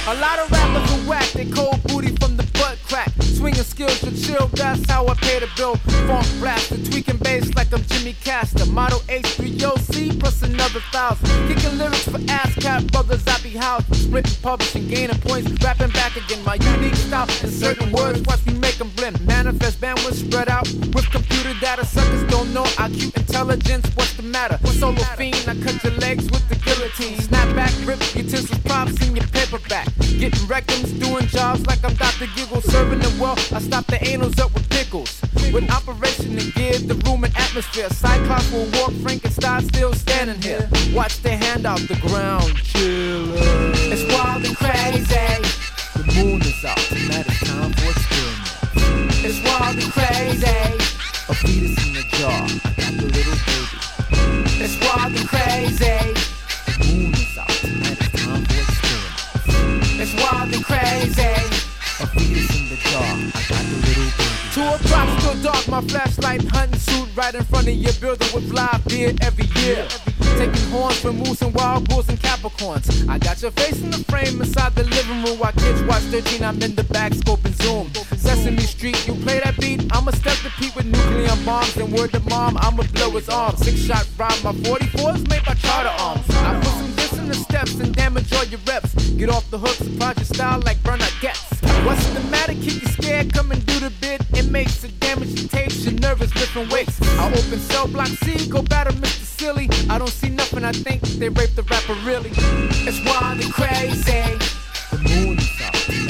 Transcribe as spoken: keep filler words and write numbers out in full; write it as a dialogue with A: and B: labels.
A: A lot of rappers are whack, they cold booty from the butt crack. Swinging skills to chill, that's how I pay the bill. Funk blaster, tweaking bass like I'm Jimmy Castor. Model H three O C plus another thousand. Kicking lyrics for ASCAP brothers, I be housed. Sprinting, publishing, gaining points, rapping back again. My unique style in certain words, watch me make them blend. Manifest bandwidth spread out with computer data. Suckers don't know I Q intelligence, what's the matter? Solo fiend, I cut your legs with the guillotine. Snap back, rip utensils, props in your paperback. Getting rectums, doing jobs like I'm Doctor Giggle. Serving the world, I stop the anals up with pickles. With operation and gear, the room and atmosphere. Cyclops will walk, Frankenstein still standing here. Watch their hand off the ground, chillin'. It's wild and crazy. The moon is out, tonight it's time for experiment. It's wild and crazy. A fetus in the jar, I got the little baby. It's wild and crazy. The moon is out, tonight it's time for experiment. It's wild and crazy. A fetus in the jar, I got the little baby. Two o'clock, still dark, my flashlight hunting suit right in front of your building with live beer every year. Taking horns for moose and wild bulls and Capricorns. I got your face in the frame inside the living room while kids watch thirteen. I'm in the back, scope and zoom. Sesame Street, you play that beat, I'ma step the peak with nuclear bombs. And word to mom, I'ma blow his arm. Six shot rhyme, my forty-four is made by charter arms. I put some diss in the steps and damage all your reps. Get off the hooks, surprise your style like Bernadette. What's the matter? Keep you scared, come and do the bid. Inmates to damage your tapes, you're nervous, lifting weights. I open cell block C, go battle Mister Silly. I don't see nothing, I think they raped the rapper really. It's wild and crazy. The moon is out.